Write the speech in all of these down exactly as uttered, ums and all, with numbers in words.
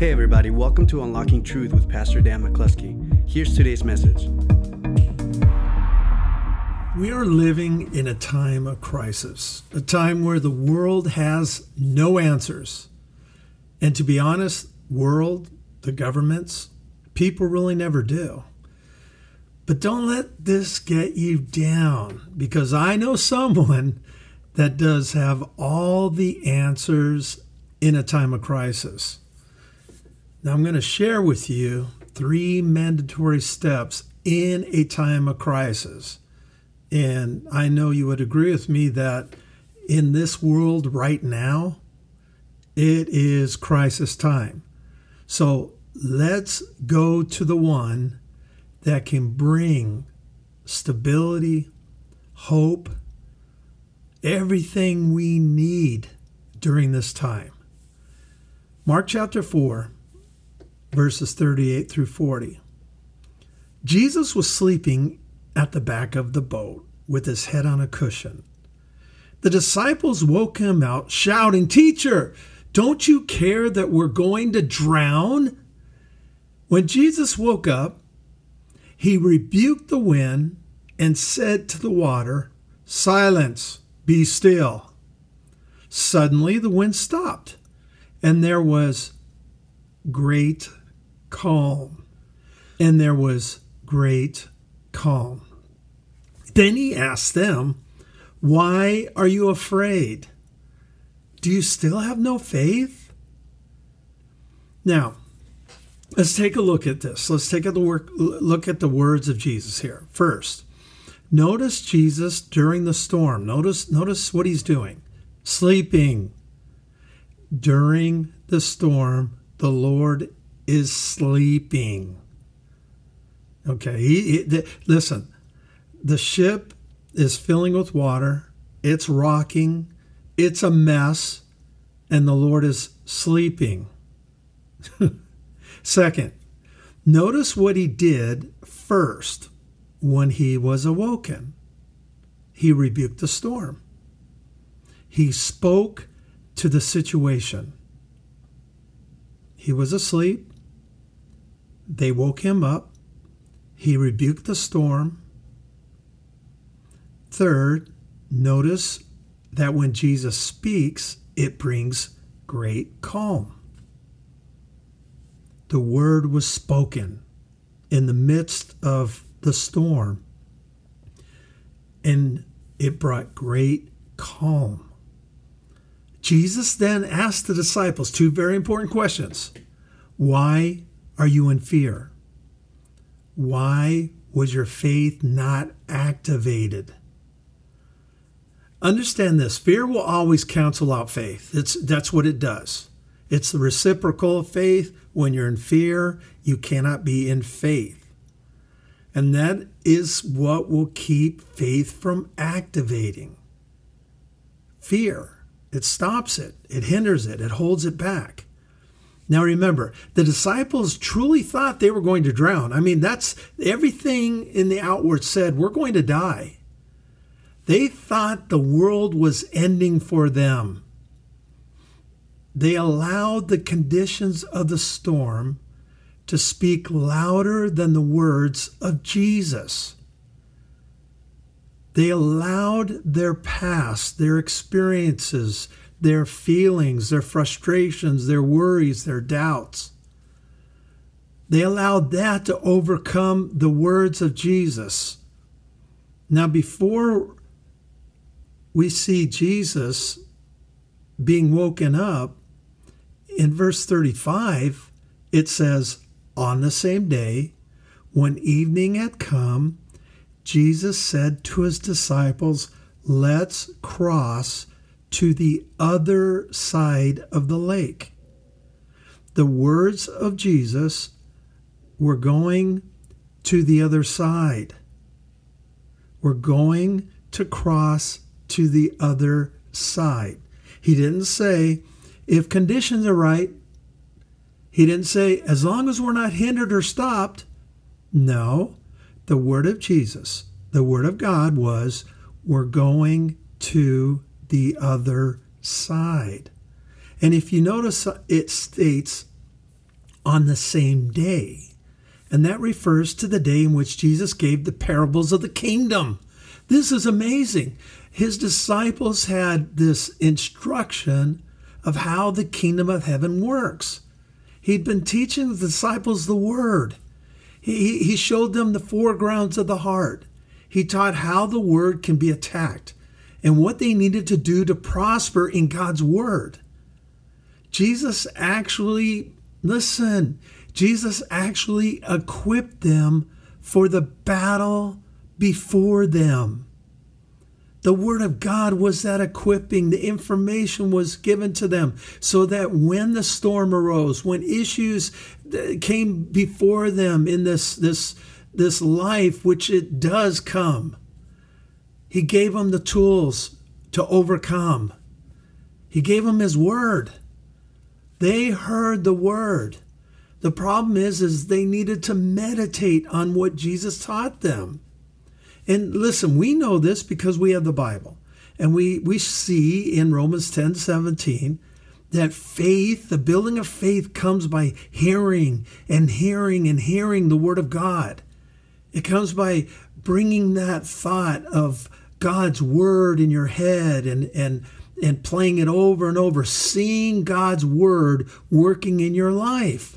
Hey everybody, welcome to Unlocking Truth with Pastor Dan McCluskey. Here's today's message. We are living in a time of crisis, a time where the world has no answers. And to be honest, world, the governments, people really never do. But don't let this get you down, because I know someone that does have all the answers in a time of crisis. Now I'm going to share with you three mandatory steps in a time of crisis. And I know you would agree with me that in this world right now, it is crisis time. So let's go to the one that can bring stability, hope, everything we need during this time. Mark chapter four, verses thirty-eight through forty. Jesus was sleeping at the back of the boat with his head on a cushion. The disciples woke him out, shouting, "Teacher, don't you care that we're going to drown?" When Jesus woke up, he rebuked the wind and said to the water, "Silence, be still." Suddenly the wind stopped, and there was great calm. And there was great calm. Then he asked them, "Why are you afraid? Do you still have no faith?" Now, let's take a look at this. Let's take a look at the words of Jesus here. First, notice Jesus during the storm. Notice, notice what he's doing. Sleeping. During the storm, the Lord is sleeping. Okay, he, he, the, listen, the ship is filling with water. It's rocking. It's a mess. And the Lord is sleeping. Second, notice what he did first when he was awoken. He rebuked the storm. He spoke to the situation. He was asleep. They woke him up. He rebuked the storm. Third, notice that when Jesus speaks, it brings great calm. The word was spoken in the midst of the storm, and it brought great calm. Jesus then asked the disciples two very important questions. Why are you in fear? Why was your faith not activated? Understand this. Fear will always cancel out faith. It's, that's what it does. It's the reciprocal of faith. When you're in fear, you cannot be in faith. And that is what will keep faith from activating. Fear. It stops it. It hinders it. It holds it back. Now remember, the disciples truly thought they were going to drown. I mean, that's everything in the outward said, we're going to die. They thought the world was ending for them. They allowed the conditions of the storm to speak louder than the words of Jesus. They allowed their past, their experiences, their feelings, their frustrations, their worries, their doubts. They allowed that to overcome the words of Jesus. Now, before we see Jesus being woken up, in verse thirty-five, it says, "On the same day, when evening had come, Jesus said to his disciples, 'Let's cross to the other side of the lake.'" The words of Jesus were going to the other side. We're going to cross to the other side. He didn't say, if conditions are right. He didn't say, as long as we're not hindered or stopped. No. The word of Jesus, the word of God was, we're going to the other side. And if you notice, it states on the same day. And that refers to the day in which Jesus gave the parables of the kingdom. This is amazing. His disciples had this instruction of how the kingdom of heaven works. He'd been teaching the disciples the word. He, he showed them the foregrounds of the heart. He taught how the word can be attacked and what they needed to do to prosper in God's word. Jesus actually, listen, Jesus actually equipped them for the battle before them. The word of God was that equipping. The information was given to them so that when the storm arose, when issues came before them in this, this, this life, which it does come, he gave them the tools to overcome. He gave them his word. They heard the word. The problem is, is they needed to meditate on what Jesus taught them. And listen, we know this because we have the Bible. And we, we see in Romans ten seventeen that faith, the building of faith, comes by hearing and hearing and hearing the word of God. It comes by bringing that thought of God's word in your head and, and, and playing it over and over, seeing God's word working in your life.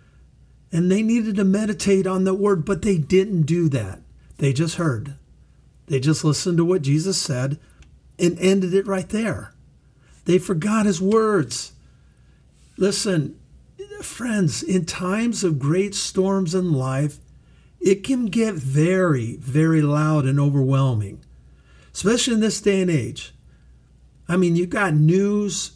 And they needed to meditate on the word, but they didn't do that. They just heard. They just listened to what Jesus said and ended it right there. They forgot his words. Listen, friends, in times of great storms in life, it can get very, very loud and overwhelming, especially in this day and age. I mean, you've got news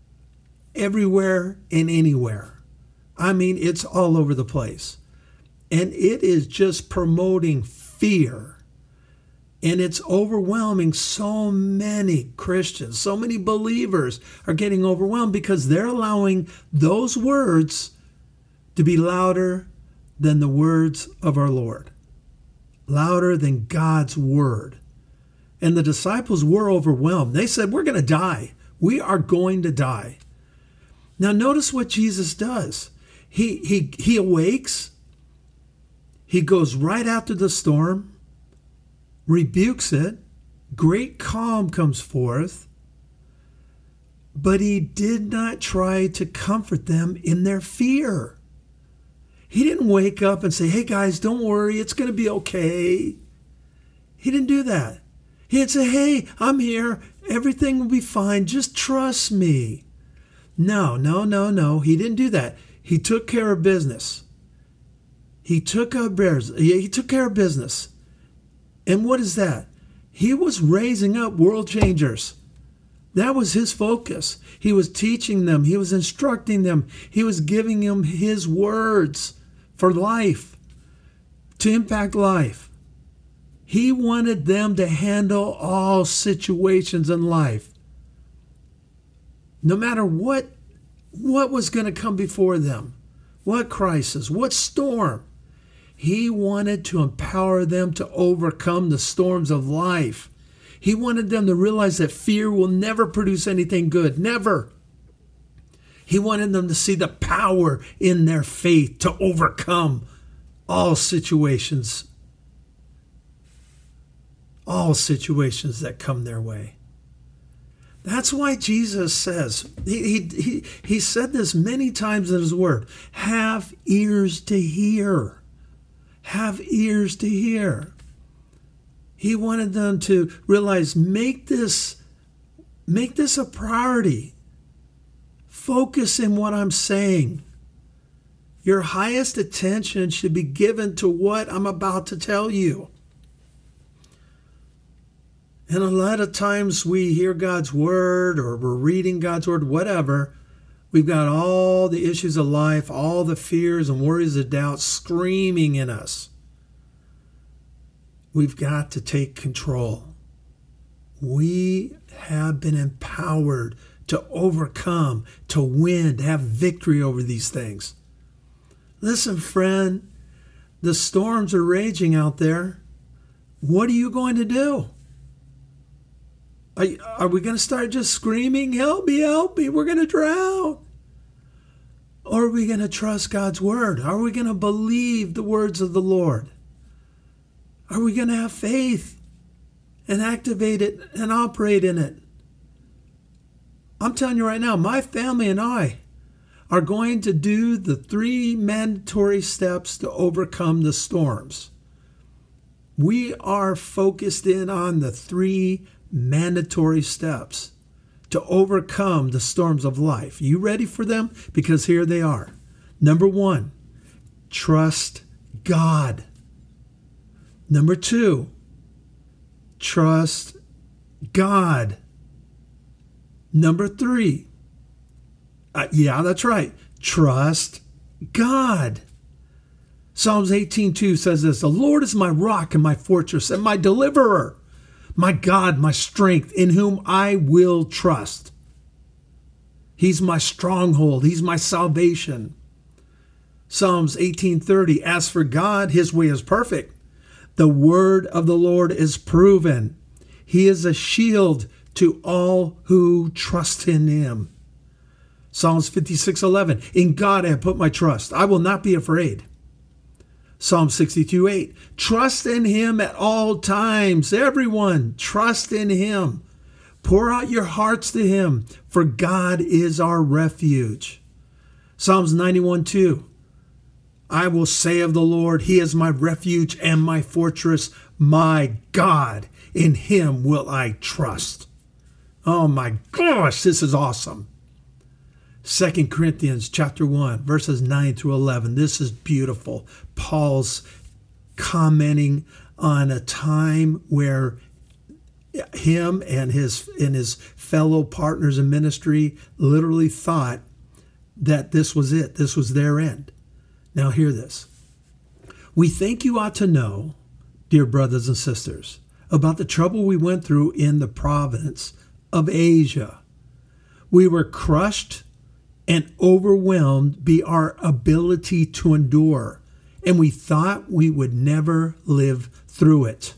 everywhere and anywhere. I mean, it's all over the place. And it is just promoting fear. And it's overwhelming. So many Christians, so many believers are getting overwhelmed because they're allowing those words to be louder than the words of our Lord, louder than God's word. And the disciples were overwhelmed. They said, we're going to die. We are going to die. Now notice what Jesus does. He, he, he awakes. He goes right after the storm, rebukes it. Great calm comes forth. But he did not try to comfort them in their fear. He didn't wake up and say, hey guys, don't worry, it's going to be okay. He didn't do that. He didn't say, hey, I'm here. Everything will be fine. Just trust me. No, no, no, no. He didn't do that. He took care of business. He took up bears. He took care of business. And what is that? He was raising up world changers. That was his focus. He was teaching them. He was instructing them. He was giving them his words for life, to impact life. He wanted them to handle all situations in life. No matter what, what was going to come before them, what crisis, what storm. He wanted to empower them to overcome the storms of life. He wanted them to realize that fear will never produce anything good. Never. He wanted them to see the power in their faith to overcome all situations. All situations that come their way. That's why Jesus says, he, he, he, he said this many times in his word, have ears to hear. Have ears to hear. He wanted them to realize, make this, make this a priority. Focus in what I'm saying. Your highest attention should be given to what I'm about to tell you. And a lot of times we hear God's word or we're reading God's word, whatever. We've got all the issues of life, all the fears and worries and doubts screaming in us. We've got to take control. We have been empowered to overcome, to win, to have victory over these things. Listen, friend, the storms are raging out there. What are you going to do? Are, are we going to start just screaming, help me, help me, we're going to drown? Or are we going to trust God's word? Are we going to believe the words of the Lord? Are we going to have faith and activate it and operate in it? I'm telling you right now, my family and I are going to do the three mandatory steps to overcome the storms. We are focused in on the three mandatory steps to overcome the storms of life. You ready for them? Because here they are. Number one, trust God. Number two, trust God. Number three, uh, yeah, that's right, trust God. Psalms eighteen two says this, the Lord is my rock and my fortress and my deliverer, my God, my strength, in whom I will trust. He's my stronghold. He's my salvation. Psalms eighteen thirty, as for God, his way is perfect. The word of the Lord is proven. He is a shield to all who trust in him. Psalms fifty-six eleven, in God I have put my trust. I will not be afraid. Psalm sixty-two eight, trust in him at all times. Everyone, trust in him. Pour out your hearts to him, for God is our refuge. Psalms ninety-one two, I will say of the Lord, he is my refuge and my fortress, my God, in him will I trust. Oh my gosh, this is awesome. Second Corinthians chapter one, verses nine through eleven. This is beautiful. Paul's commenting on a time where him and his and his fellow partners in ministry literally thought that this was it. This was their end. Now hear this. We think you ought to know, dear brothers and sisters, about the trouble we went through in the province of Asia. We were crushed and overwhelmed by our ability to endure, and we thought we would never live through it.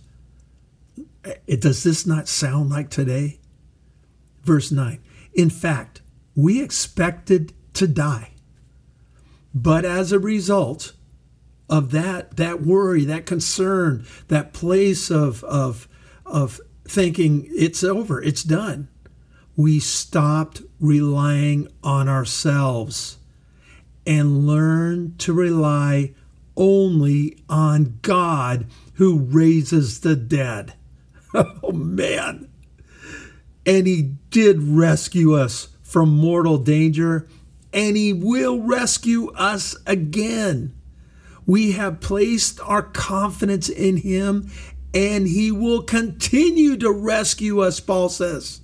It does this not sound like today? Verse nine. In fact, we expected to die. But as a result of that, that worry, that concern, that place of, of, of thinking it's over, it's done, we stopped relying on ourselves and learned to rely only on God who raises the dead. Oh, man. And he did rescue us from mortal danger, and he will rescue us again. We have placed our confidence in him, and he will continue to rescue us, Paul says.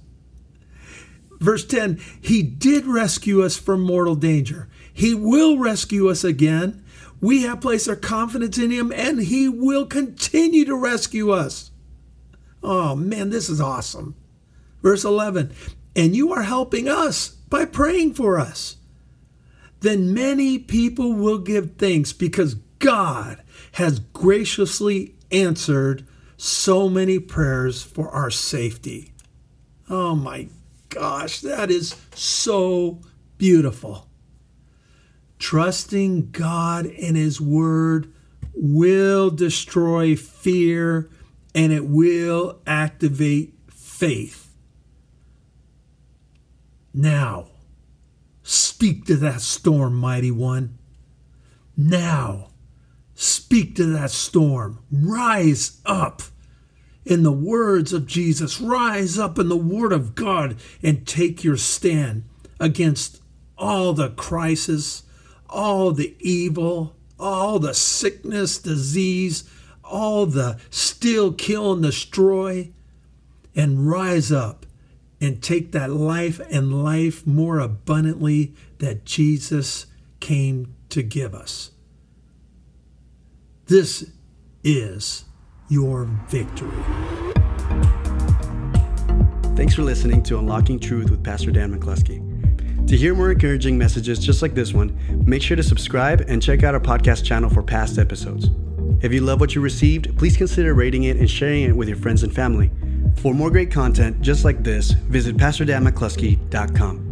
Verse ten, he did rescue us from mortal danger. He will rescue us again. We have placed our confidence in him, and he will continue to rescue us. Oh, man, this is awesome. Verse eleven, and you are helping us by praying for us. Then many people will give thanks because God has graciously answered so many prayers for our safety. Oh, my gosh, that is so beautiful. Trusting God and his word will destroy fear, and it will activate faith. Now, speak to that storm, mighty one. Now, speak to that storm. Rise up in the words of Jesus. Rise up in the word of God and take your stand against all the crisis, all the evil, all the sickness, disease, all the steal, kill, and destroy, and rise up and take that life and life more abundantly that Jesus came to give us. This is your victory. Thanks for listening to Unlocking Truth with Pastor Dan McCluskey. To hear more encouraging messages just like this one, make sure to subscribe and check out our podcast channel for past episodes. If you love what you received, please consider rating it and sharing it with your friends and family. For more great content just like this, visit pastor dan mccluskey dot com.